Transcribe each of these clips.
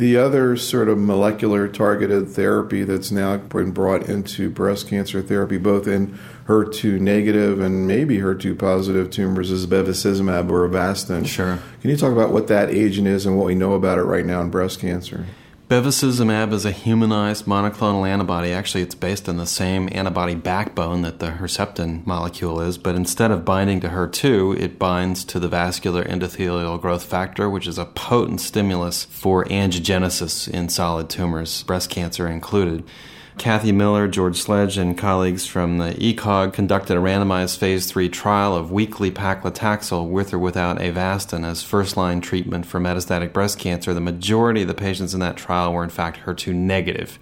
The other sort of molecular targeted therapy that's now been brought into breast cancer therapy, both in HER2 negative and maybe HER2 positive tumors, is bevacizumab or Avastin. Sure. Can you talk about what that agent is and what we know about it right now in breast cancer? Bevacizumab is a humanized monoclonal antibody. Actually, it's based on the same antibody backbone that the Herceptin molecule is, but instead of binding to HER2, it binds to the vascular endothelial growth factor, which is a potent stimulus for angiogenesis in solid tumors, breast cancer included. Kathy Miller, George Sledge, and colleagues from the ECOG conducted a randomized phase 3 trial of weekly paclitaxel with or without Avastin as first-line treatment for metastatic breast cancer. The majority of the patients in that trial were, in fact, HER2 negative.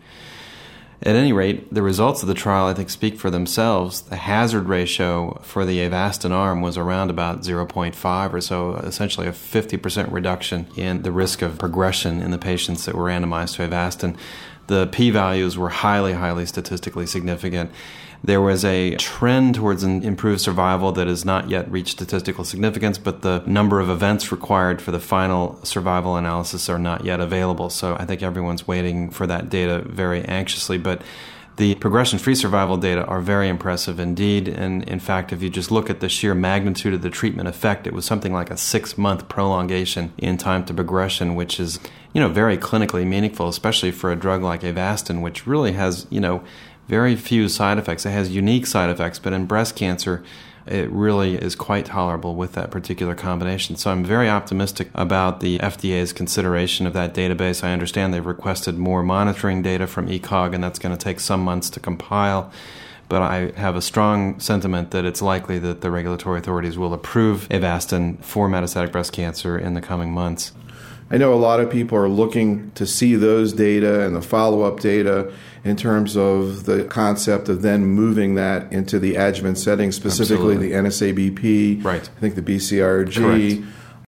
At any rate, the results of the trial, I think, speak for themselves. The hazard ratio for the Avastin arm was around about 0.5 or so, essentially a 50% reduction in the risk of progression in the patients that were randomized to Avastin. The p-values were highly, highly statistically significant. There was a trend towards an improved survival that has not yet reached statistical significance, but the number of events required for the final survival analysis are not yet available. So I think everyone's waiting for that data very anxiously. But the progression-free survival data are very impressive indeed. And in fact, if you just look at the sheer magnitude of the treatment effect, it was something like a 6-month prolongation in time to progression, which is, very clinically meaningful, especially for a drug like Avastin, which really has, very few side effects. It has unique side effects, but in breast cancer, it really is quite tolerable with that particular combination. So I'm very optimistic about the FDA's consideration of that database. I understand they've requested more monitoring data from ECOG, and that's going to take some months to compile. But I have a strong sentiment that it's likely that the regulatory authorities will approve Avastin for metastatic breast cancer in the coming months. I know a lot of people are looking to see those data and the follow-up data in terms of the concept of then moving that into the adjuvant setting, specifically Absolutely. the NSABP, right. I think the BCRG. Correct.